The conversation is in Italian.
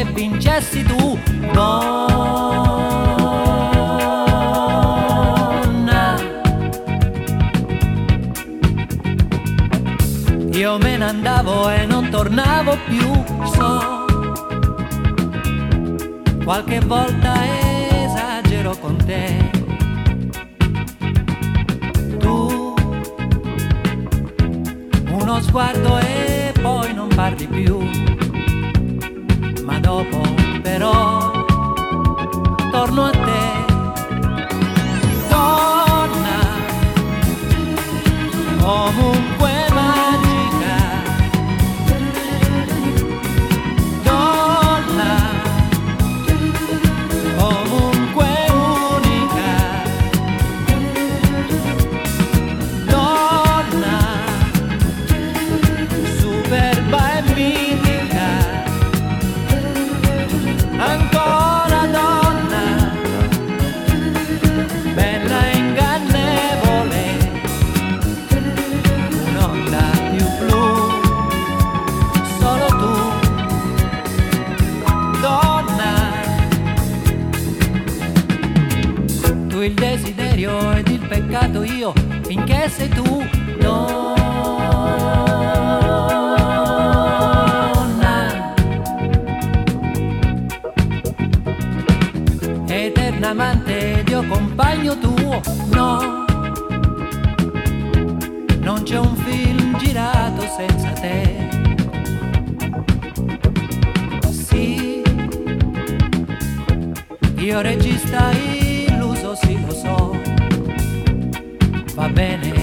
vincessi tu, donna. Io me ne andavo e non tornavo più, so, qualche volta esagero con te. Tu, uno sguardo e poi non parli più, ma dopo però torno a te. Donna, comunque magica, donna, comunque unica, donna, superba e mitica, ancora donna, bella e ingannevole, un'onda più blu, solo tu, donna. Tu il desiderio ed il peccato, io finché sei tu, donna. Eterna amante, Dio compagno tuo, no, non c'è un film girato senza te. Sì, io regista illuso, sì lo so, va bene,